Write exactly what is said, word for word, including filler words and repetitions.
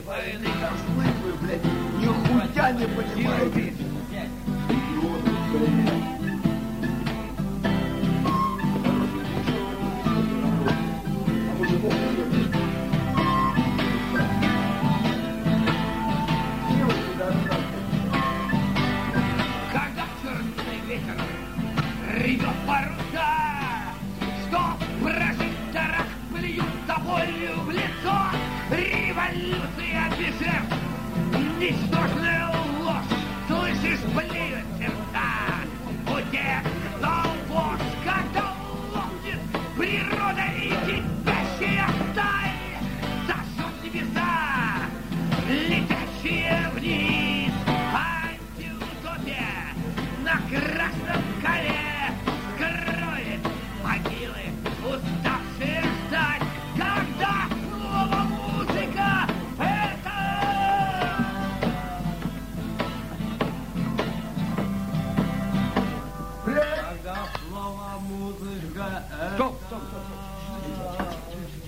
вареной кошлы вы, блядь, нихуя не понимаете. Когда черный ветер рвет паруса, что прожекторах плюют тобою в лицо, революция без жертв, ничтожная ложь, слышишь, блюет сердца у тех, кто вож, когда лопнет природа и кипящая сталь, зажжет небеса, летящие вниз, антиутопия на красном коне скроет могилы, уставшие ждать, когда слово музыка это... Когда слово музыка это... Стоп, стоп, стоп, стоп.